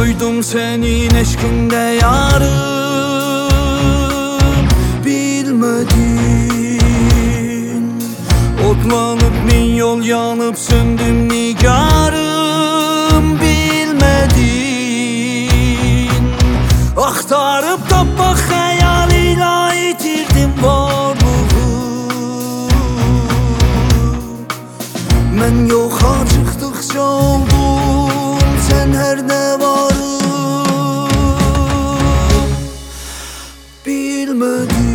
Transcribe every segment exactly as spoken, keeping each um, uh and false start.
koydum senin eşkinde yarım, bilmedin. Otlanıp min yol yanıp söndüm nigarım, bilmedin. Aktarıp tapmak hayalıyla yitirdim varlığı. Ben yoxa çıktıkça oldum sen her ne varım, bilmedin.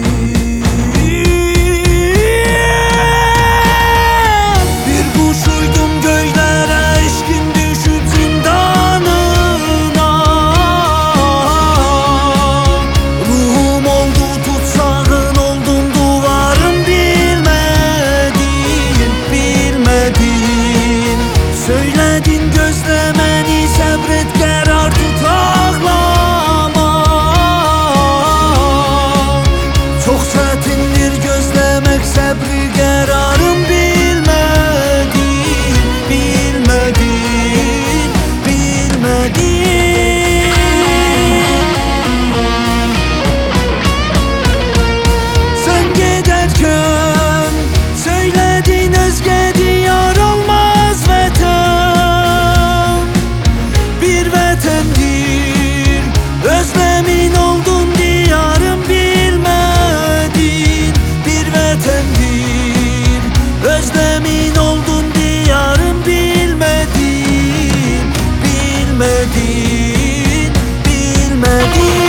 Bir kuş uydum göylere, eşkin düşüp zindanına. Ruhum oldu tutsağın, oldum duvarım, bilmedin, bilmedin. Söyledin gözlemeni, sabret karar tut, ağlama. Çok çetindir gözlemek, sabri kararım, bilmedin, bilmedin, bilmedin. Sen giderken söyledin özge diyar olmaz vatan. Bir vatandır özlemin oldun diyarım, bilmedin. Bir vatandır özlemin oldun diyarım, bilmedin, bilmedin, bilmedin.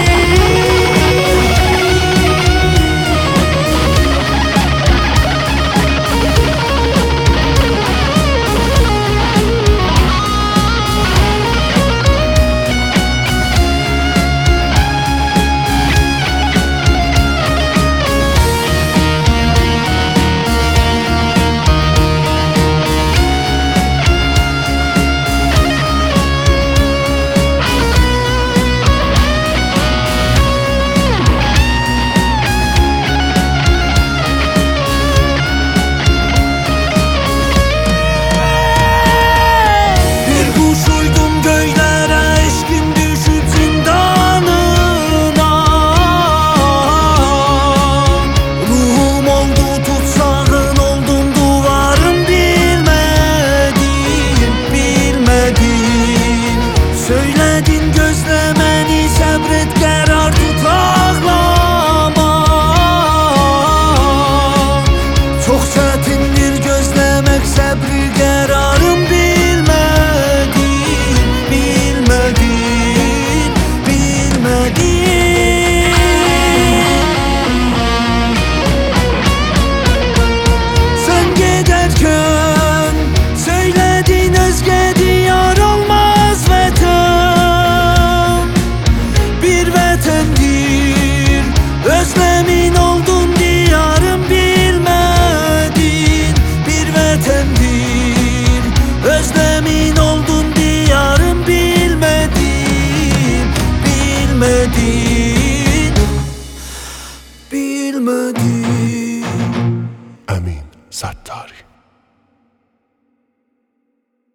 Söyledin gözlemeni, sabret karar tut, ağlama. Çok çetindir gözlemek, sabri kararım, bilmedin, bilmedin, bilmedin. Sen giderken söyledin özge diyar olmaz vatan. Bir vatandır özlemin oldun diyarım, bilmedin. Bir vatandır özlemin oldun diyarım, bilmedin, bilmedin, bilmedin. Amin Sattari.